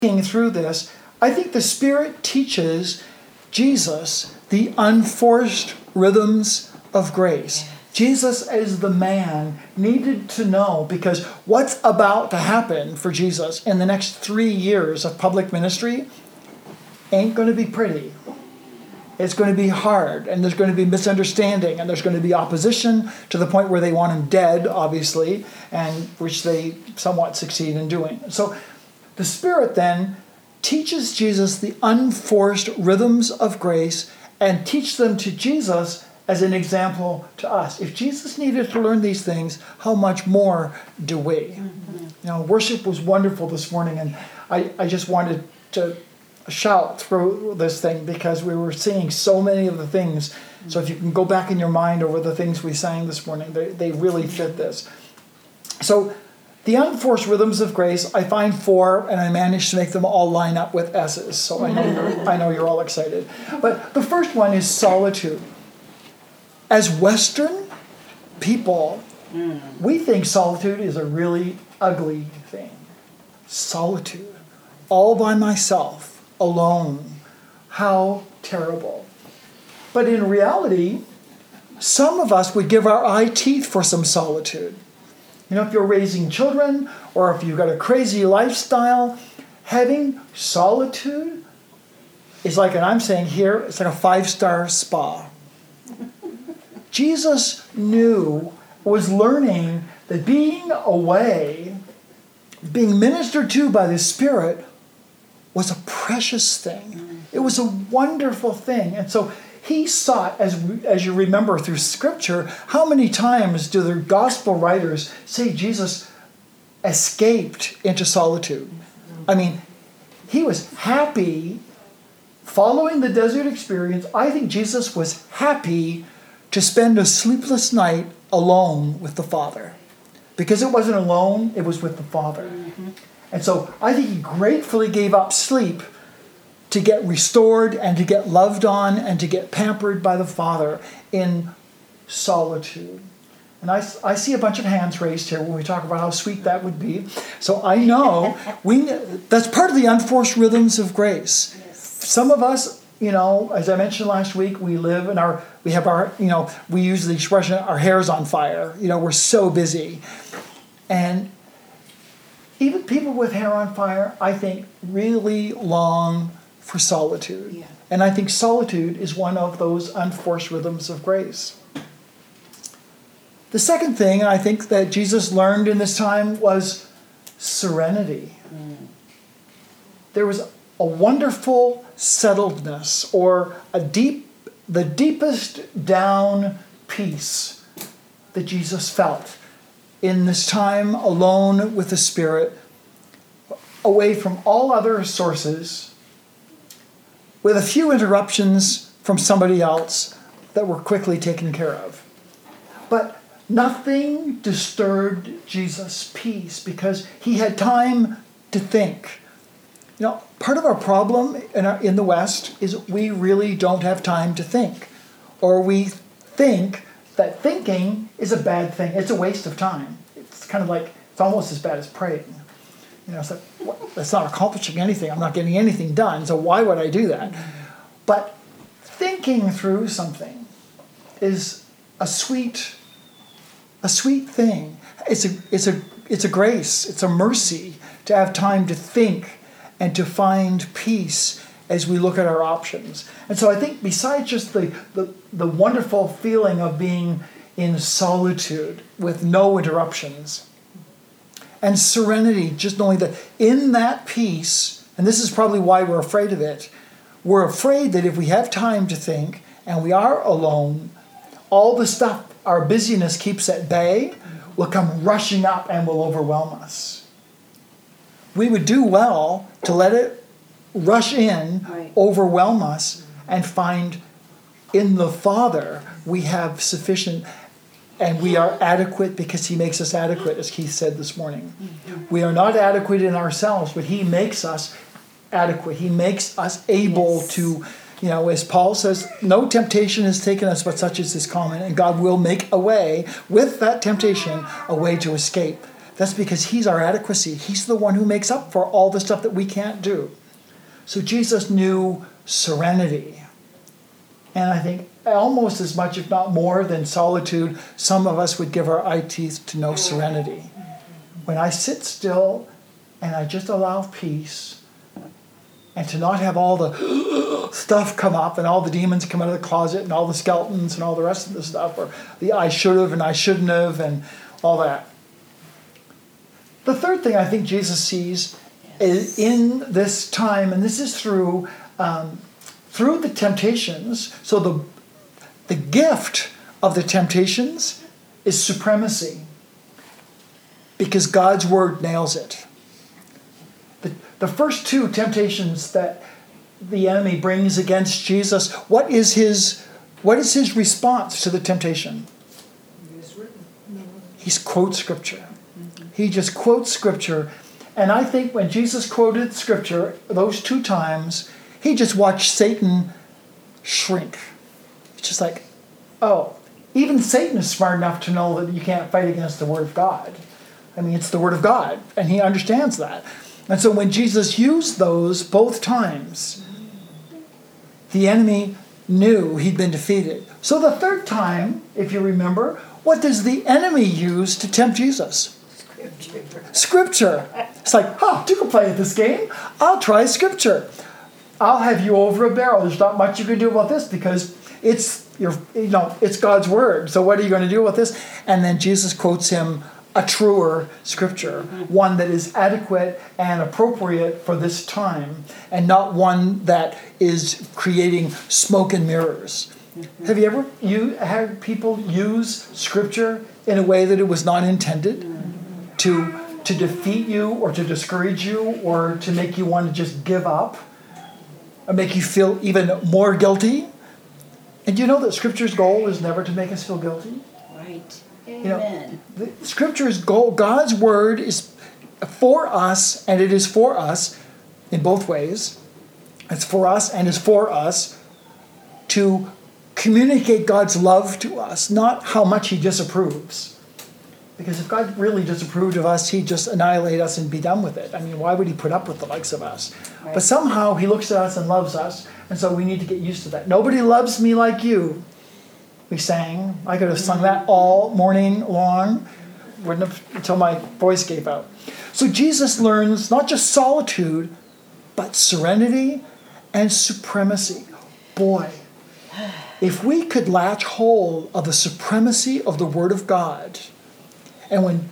thinking through this, I think the Spirit teaches Jesus the unforced rhythms of grace. Jesus, as the man, needed to know, because what's about to happen for Jesus in the next 3 years of public ministry ain't going to be pretty. It's going to be hard, and there's going to be misunderstanding, and there's going to be opposition to the point where they want him dead, obviously, and which they somewhat succeed in doing. So the Spirit then teaches Jesus the unforced rhythms of grace and teach them to Jesus as an example to us. If Jesus needed to learn these things, how much more do we? Worship was wonderful this morning, and I just wanted to shout through this thing because we were seeing so many of the things. So if you can go back in your mind over the things we sang this morning, they really fit this. So the unforced rhythms of grace, I find 4, and I managed to make them all line up with S's. So I know you're all excited. But the first one is solitude. As Western people, we think solitude is a really ugly thing. Solitude. All by myself, alone. How terrible. But in reality, some of us would give our eye teeth for some solitude. If you're raising children, or if you've got a crazy lifestyle, having solitude is like, and I'm saying here, it's like a 5-star spa. Jesus was learning that being away, being ministered to by the Spirit, was a precious thing. It was a wonderful thing. And so he sought, as you remember through Scripture, how many times do the gospel writers say Jesus escaped into solitude? I mean, he was happy following the desert experience. I think Jesus was happy to spend a sleepless night alone with the Father. Because it wasn't alone, it was with the Father. And so I think he gratefully gave up sleep to get restored and to get loved on and to get pampered by the Father in solitude. And I see a bunch of hands raised here when we talk about how sweet that would be. So I know that's part of the unforced rhythms of grace. Some of us, as I mentioned last week, we use the expression, our hair's on fire. We're so busy. And even people with hair on fire, I think, really long for solitude. Yeah. And I think solitude is one of those unforced rhythms of grace. The second thing I think that Jesus learned in this time was serenity. There was a wonderful settledness, or the deepest down peace that Jesus felt in this time alone with the Spirit, away from all other sources, with a few interruptions from somebody else that were quickly taken care of. But nothing disturbed Jesus' peace because he had time to think. Part of our problem in the West is we really don't have time to think. Or we think that thinking is a bad thing. It's a waste of time. It's kind of like, it's almost as bad as praying. It's like, that's not accomplishing anything. I'm not getting anything done, so why would I do that? But thinking through something is a sweet thing. It's a grace. It's a mercy to have time to think and to find peace as we look at our options. And so I think besides just the wonderful feeling of being in solitude with no interruptions, and serenity, just knowing that in that peace, and this is probably why we're afraid of it, we're afraid that if we have time to think and we are alone, all the stuff our busyness keeps at bay will come rushing up and will overwhelm us. We would do well to let it rush in, overwhelm us, and find in the Father we have sufficient, and we are adequate because he makes us adequate, as Keith said this morning. We are not adequate in ourselves, but he makes us adequate. He makes us able to, as Paul says, no temptation has taken us but such as is common, and God will make a way with that temptation, a way to escape. That's because he's our adequacy. He's the one who makes up for all the stuff that we can't do. So Jesus knew serenity. And I think almost as much, if not more, than solitude, some of us would give our eye teeth to know serenity. When I sit still and I just allow peace, and to not have all the stuff come up and all the demons come out of the closet and all the skeletons and all the rest of the stuff, or the I should have and I shouldn't have and all that. The third thing I think Jesus sees is in this time, and this is through the temptations. So the gift of the temptations is supremacy, because God's word nails it. The first two temptations that the enemy brings against Jesus, what is his response to the temptation? He quotes Scripture. He just quotes Scripture. And I think when Jesus quoted Scripture those two times, he just watched Satan shrink. It's just like, oh, even Satan is smart enough to know that you can't fight against the Word of God. I mean, it's the Word of God, and he understands that. And so when Jesus used those both times, the enemy knew he'd been defeated. So the third time, if you remember, what does the enemy use to tempt Jesus? Scripture. It's like, oh, you can play at this game. I'll try Scripture. I'll have you over a barrel. There's not much you can do about this because it's God's word. So what are you going to do with this? And then Jesus quotes him a truer Scripture, one that is adequate and appropriate for this time, and not one that is creating smoke and mirrors. Have you ever had people use Scripture in a way that it was not intended to defeat you or to discourage you or to make you want to just give up or make you feel even more guilty? And you know that Scripture's goal is never to make us feel guilty? Right. Amen. The Scripture's goal, God's word is for us, and it is for us in both ways. It's for us and is for us to communicate God's love to us, not how much he disapproves. Because if God really disapproved of us, he'd just annihilate us and be done with it. I mean, why would he put up with the likes of us? Right. But somehow he looks at us and loves us, and so we need to get used to that. Nobody loves me like you, we sang. I could have sung that all morning long, wouldn't have, until my voice gave out. So Jesus learns not just solitude, but serenity and supremacy. Boy, if we could latch hold of the supremacy of the Word of God, and when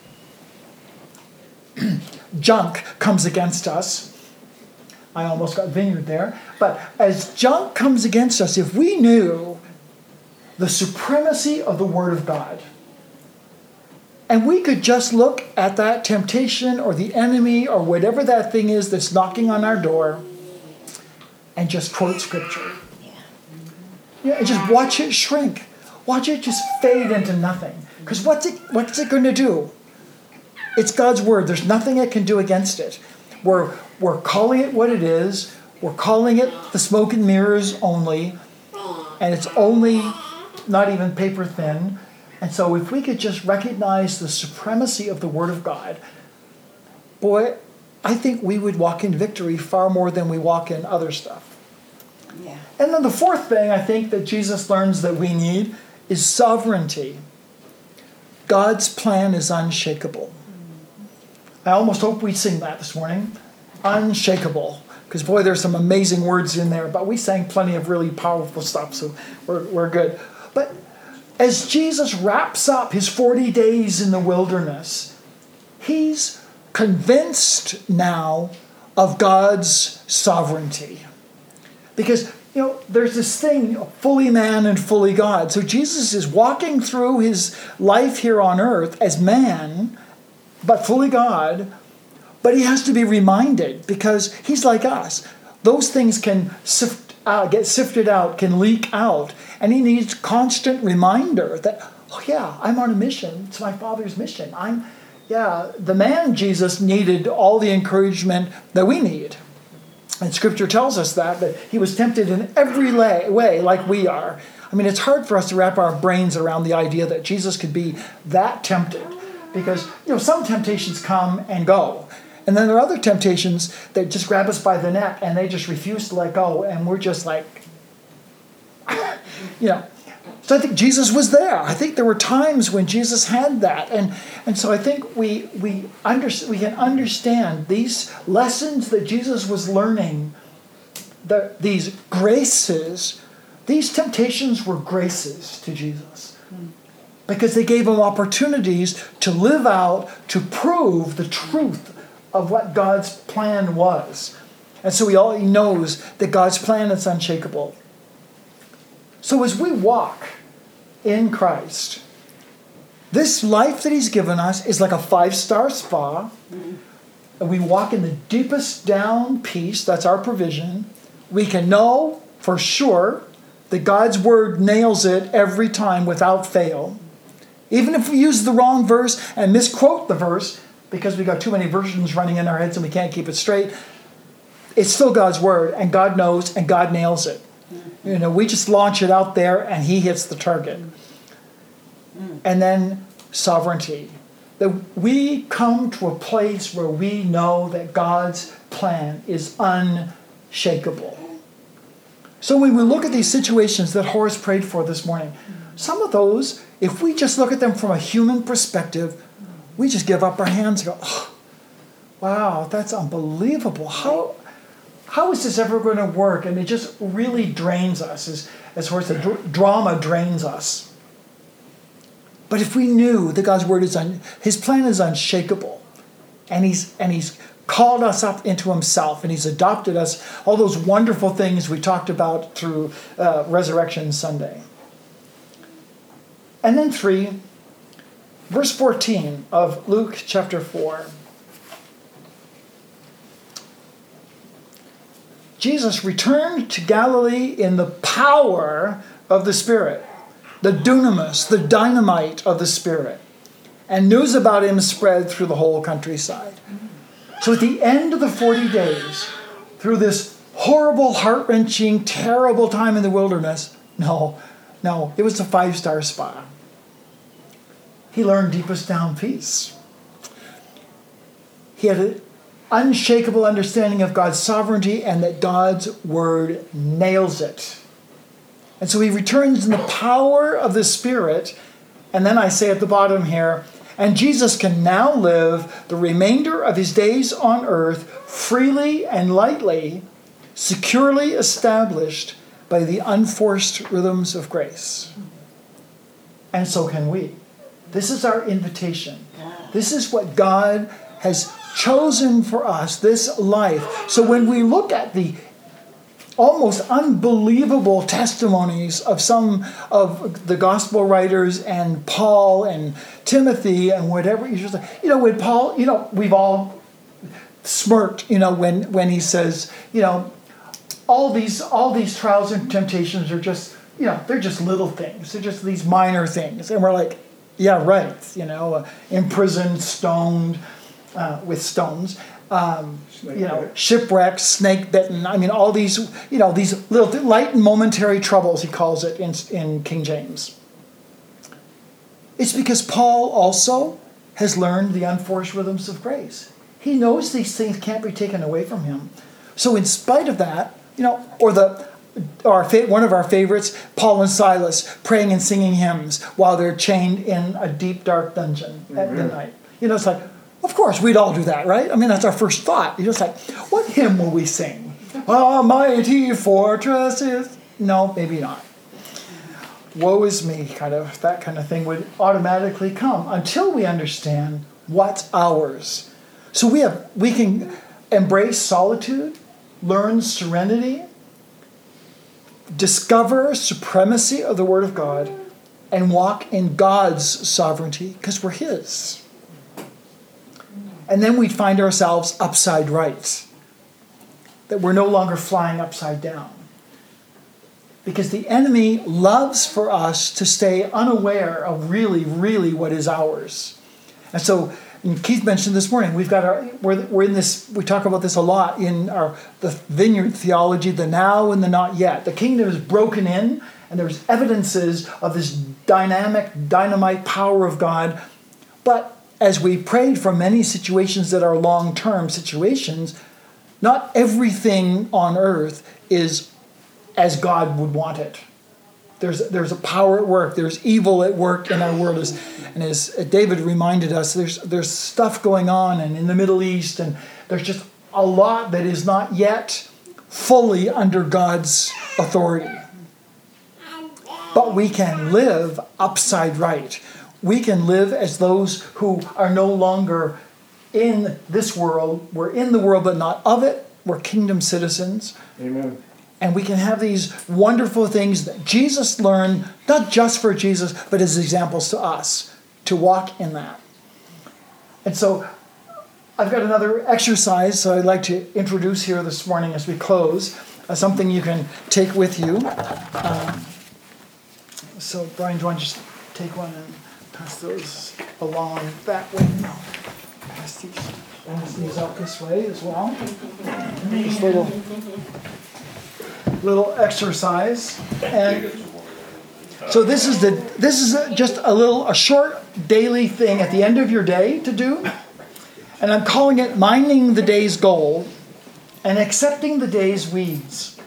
junk comes against us, I almost got vineyard there, but as junk comes against us, if we knew the supremacy of the Word of God, and we could just look at that temptation or the enemy or whatever that thing is that's knocking on our door and just quote Scripture. Yeah, and just watch it shrink. Watch it just fade into nothing. Because what's it going to do? It's God's word. There's nothing it can do against it. We're calling it what it is. We're calling it the smoke and mirrors only. And it's only not even paper thin. And so if we could just recognize the supremacy of the Word of God, boy, I think we would walk in victory far more than we walk in other stuff. Yeah. And then the fourth thing I think that Jesus learns that we need is sovereignty. God's plan is unshakable. I almost hope we sing that this morning. Unshakable. Because boy, there's some amazing words in there, but we sang plenty of really powerful stuff, so we're good. But as Jesus wraps up his 40 days in the wilderness, he's convinced now of God's sovereignty. Because, there's this thing, fully man and fully God. So Jesus is walking through his life here on earth as man, but fully God. But he has to be reminded because he's like us. Those things can get sifted out, can leak out. And he needs constant reminder that, oh yeah, I'm on a mission. It's my Father's mission. The man Jesus needed all the encouragement that we need. And Scripture tells us that he was tempted in every way like we are. I mean, it's hard for us to wrap our brains around the idea that Jesus could be that tempted. Because, some temptations come and go. And then there are other temptations that just grab us by the neck and they just refuse to let go. And we're just like, So I think Jesus was there. I think there were times when Jesus had that. And so I think we can understand these lessons that Jesus was learning, these graces, these temptations were graces to Jesus. Because they gave him opportunities to live out, to prove the truth of what God's plan was. And so he knows that God's plan is unshakable. So as we walk in Christ, this life that he's given us is like a 5-star spa. And we walk in the deepest down peace. That's our provision. We can know for sure that God's word nails it every time without fail. Even if we use the wrong verse and misquote the verse, because we got too many versions running in our heads and we can't keep it straight, it's still God's word, and God knows, and God nails it. We just launch it out there, and he hits the target. And then sovereignty. That we come to a place where we know that God's plan is unshakable. So when we look at these situations that Horace prayed for this morning, some of those, if we just look at them from a human perspective, we just give up our hands and go, oh, wow, that's unbelievable. How is this ever going to work? And it just really drains us, as Horace said, drama drains us. But if we knew that God's word his plan is unshakable, and he's called us up into himself, and he's adopted us, all those wonderful things we talked about through Resurrection Sunday. And then 3, verse 14 of Luke chapter 4. Jesus returned to Galilee in the power of the Spirit, the dunamis, the dynamite of the Spirit, and news about him spread through the whole countryside. So at the end of the 40 days, through this horrible, heart-wrenching, terrible time in the wilderness, no, it was a 5-star spa. He learned deepest down peace. He had an unshakable understanding of God's sovereignty and that God's word nails it. And so he returns in the power of the Spirit. And then I say at the bottom here, and Jesus can now live the remainder of his days on earth freely and lightly, securely established by the unforced rhythms of grace. And so can we. This is our invitation. This is what God has chosen for us, this life. So when we look at the almost unbelievable testimonies of some of the gospel writers and Paul and Timothy and whatever, when Paul, we've all smirked, when he says, all these trials and temptations are just, they're just little things. They're just these minor things. And we're like, yeah, right. Imprisoned, stoned with stones. Shipwrecked, snake bitten. All these, these little light and momentary troubles, he calls it in King James. It's because Paul also has learned the unforced rhythms of grace. He knows these things can't be taken away from him. So in spite of that, one of our favorites, Paul and Silas praying and singing hymns while they're chained in a deep, dark dungeon at midnight. It's like, of course, we'd all do that, right? That's our first thought. You're just like, what hymn will we sing? A mighty fortress is... No, maybe not. Woe is me, that kind of thing would automatically come until we understand what's ours. So we can embrace solitude, learn serenity, discover supremacy of the Word of God, and walk in God's sovereignty because we're his. And then we'd find ourselves upside right. That we're no longer flying upside down. Because the enemy loves for us to stay unaware of really, really what is ours. And so, and Keith mentioned this morning, we're in this, we talk about this a lot in the vineyard theology, the now and the not yet. The kingdom is broken in, and there's evidences of this dynamic, dynamite power of God. But as we prayed for many situations that are long-term situations, not everything on earth is as God would want it. There's a power at work. There's evil at work in our world. And as David reminded us, there's stuff going on and in the Middle East, and there's just a lot that is not yet fully under God's authority. But we can live upside right. We can live as those who are no longer in this world. We're in the world, but not of it. We're kingdom citizens. Amen. And we can have these wonderful things that Jesus learned, not just for Jesus, but as examples to us, to walk in that. And so I've got another exercise, so I'd like to introduce here this morning as we close, something you can take with you. So Brian, do you want to just take one and pass those along that way? Pass these out this way as well. Just little exercise. And so this is just a short daily thing at the end of your day to do. And I'm calling it minding the day's goal and accepting the day's weeds.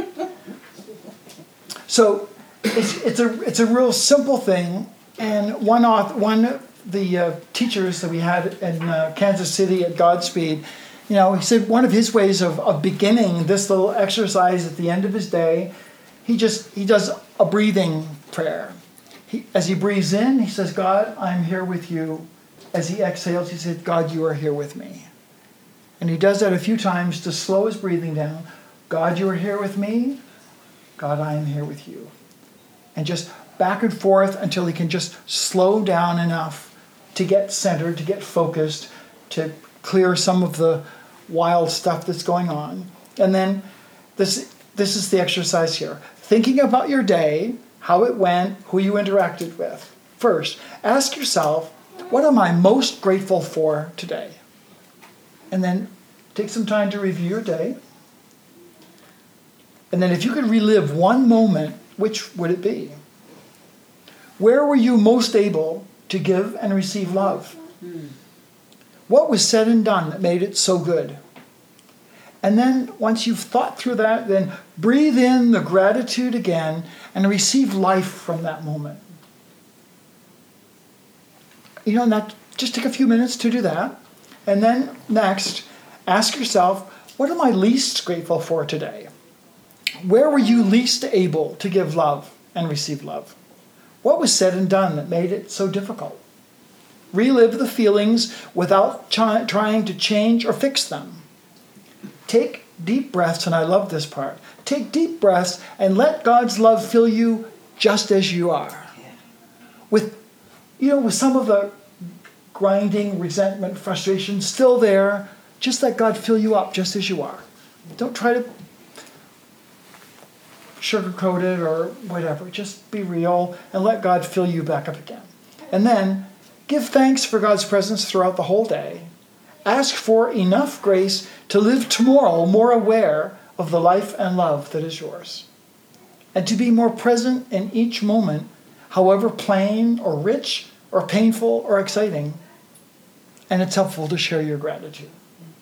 So it's a real simple thing. And one of the teachers that we had in Kansas City at Godspeed, he said one of his ways of beginning this little exercise at the end of his day, he does a breathing prayer. As he breathes in, he says, God, I'm here with you. As he exhales, he said, God, you are here with me. And he does that a few times to slow his breathing down. God, you are here with me. God, I am here with you. And just back and forth until he can just slow down enough to get centered, to get focused, to clear some of the wild stuff that's going on. And then this is the exercise here. Thinking about your day, how it went, who you interacted with. First, ask yourself, what am I most grateful for today? And then take some time to review your day. And then if you could relive one moment, which would it be? Where were you most able to give and receive love? What was said and done that made it so good? And then once you've thought through that, then breathe in the gratitude again and receive life from that moment. Just take a few minutes to do that. And then next, ask yourself, what am I least grateful for today? Where were you least able to give love and receive love? What was said and done that made it so difficult? Relive the feelings without trying to change or fix them. Take deep breaths, and I love this part. Take deep breaths and let God's love fill you just as you are. With some of the grinding, resentment, frustration still there, just let God fill you up just as you are. Don't try to sugarcoat it or whatever. Just be real and let God fill you back up again. And then give thanks for God's presence throughout the whole day. Ask for enough grace to live tomorrow more aware of the life and love that is yours. And to be more present in each moment, however plain or rich or painful or exciting. And it's helpful to share your gratitude.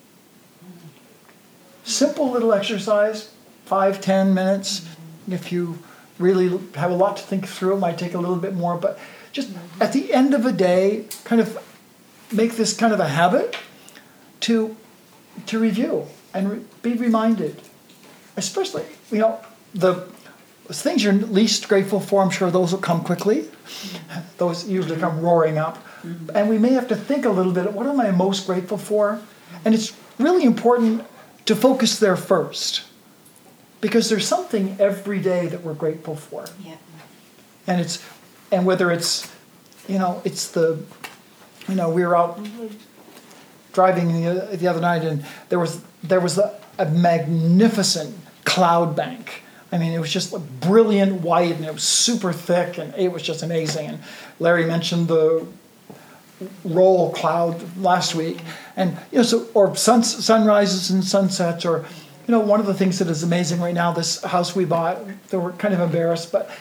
Simple little exercise, 5-10 minutes. If you really have a lot to think through, it might take a little bit more. But just at the end of a day, kind of make this kind of a habit to review and be reminded. Especially, the things you're least grateful for, I'm sure those will come quickly. Those usually come roaring up. And we may have to think a little bit, what am I most grateful for? And it's really important to focus there first. Because there's something every day that we're grateful for. Yeah. And whether it's we were out driving the other night and there was a magnificent cloud bank. I mean, it was just brilliant white and it was super thick and it was just amazing. And Larry mentioned the roll cloud last week, and or sunrises and sunsets, or one of the things that is amazing right now. This house we bought, they were kind of embarrassed, but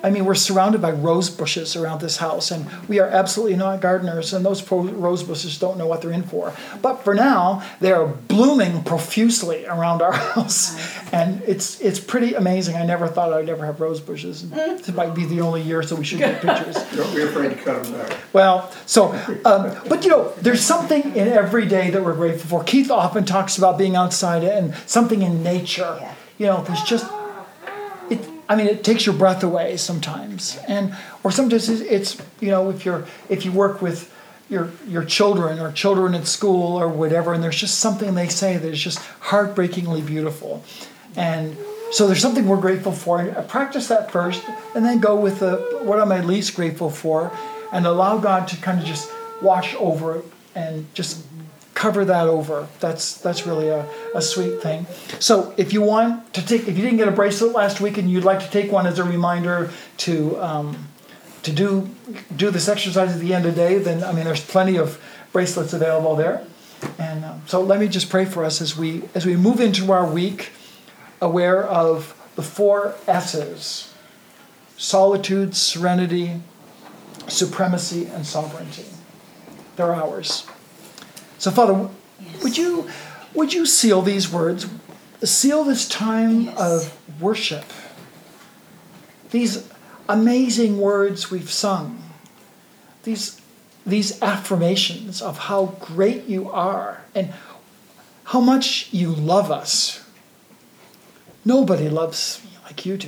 I mean, we're surrounded by rose bushes around this house, and we are absolutely not gardeners, and those rose bushes don't know what they're in for. But for now, they are blooming profusely around our house, and it's pretty amazing. I never thought I'd ever have rose bushes. It might be the only year, so we should get pictures. Don't be afraid to cut them back. Well, so, but there's something in every day that we're grateful for. Keith often talks about being outside and something in nature. There's just, it takes your breath away sometimes. Or sometimes it's if you work with your children or children at school or whatever, and there's just something they say that is just heartbreakingly beautiful. And so there's something we're grateful for. I practice that first, and then go with what am I least grateful for, and allow God to kind of just wash over it and just cover that over. That's really a sweet thing. So if you didn't get a bracelet last week and you'd like to take one as a reminder to do this exercise at the end of the day, then there's plenty of bracelets available there. And so let me just pray for us as we move into our week, aware of the 4 S's: solitude, serenity, supremacy, and sovereignty. They're ours. So, Father, would you seal these words? Seal this time of worship. These amazing words we've sung. These affirmations of how great you are and how much you love us. Nobody loves me like you do.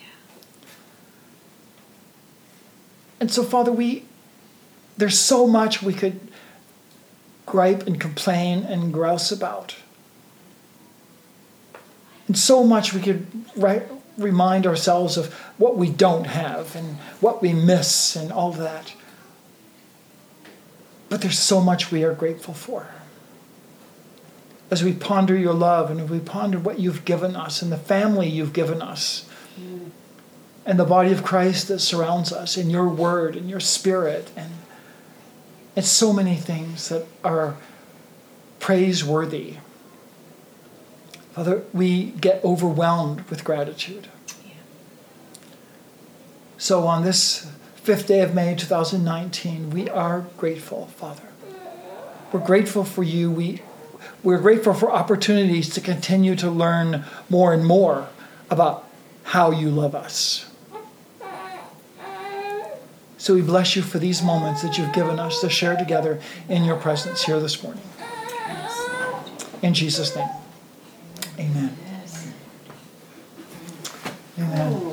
And so, Father, there's so much we could gripe and complain and grouse about. And so much we could remind ourselves of what we don't have and what we miss and all that. But there's so much we are grateful for. As we ponder your love and as we ponder what you've given us and the family you've given us and the body of Christ that surrounds us and your word and your spirit and it's so many things that are praiseworthy. Father, we get overwhelmed with gratitude. So on this 5th day of May 2019, we are grateful, Father. We're grateful for you. We're grateful for opportunities to continue to learn more and more about how you love us. So we bless you for these moments that you've given us to share together in your presence here this morning. In Jesus' name, amen. Amen.